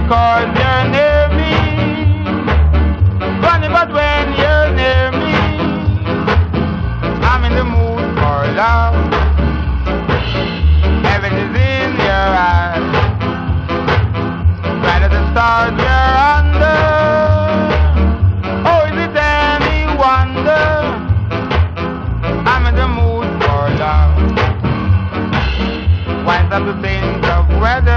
because you're near me. Funny, but when you're near me, I'm in the mood for love. Heaven is in your eyes. Bright as the stars you're under. Oh, is it any wonder? I'm in the mood for love. Winds up to think of weather.